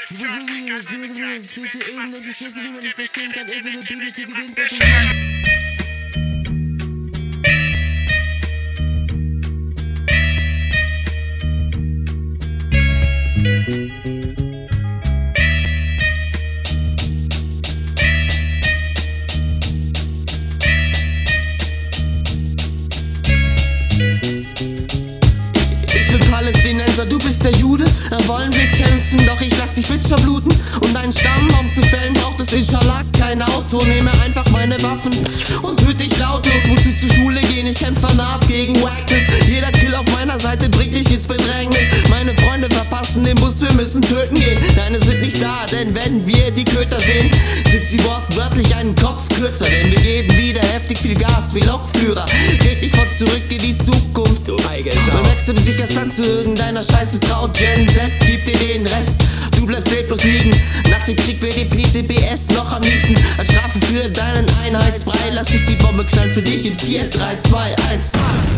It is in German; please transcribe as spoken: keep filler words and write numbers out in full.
Ich will irgendwelche Schüsse, die man nicht verstehen kann. Irgendwelche Bibliothek gewinnt das. Palästinenser, du bist der Jude, dann wollen wir kämpfen, doch ich lass dich Bitch verbluten. Um deinen Stammbaum zu fällen, braucht es inshallah kein Auto. Nehme einfach meine Waffen und töte dich lautlos. Musst du zur Schule gehen, ich kämpf vernarrt gegen Wackness. Jeder Kill auf meiner Seite bringt dich ins Bedrängnis. Meine Freunde verpassen den Bus, wir müssen töten gehen. Deine sind nicht da, denn wenn wir die Köter sehen, sind sie wortwörtlich einen Kopf kürzer. Denn wir geben wieder heftig viel Gas wie Lokführer. Red nicht vor zurück in die Zukunft, du Eigensau. Man wechselt sich erst an zu irgendeiner Scheiße traut. Gen Z gibt dir den Rest, du bleibst leblos liegen. Nach dem Krieg wird die P C B S noch am liebsten. Als Strafe für deinen Einheitsbrei lass ich die Bombe knallen für dich in vier, drei, zwei, eins.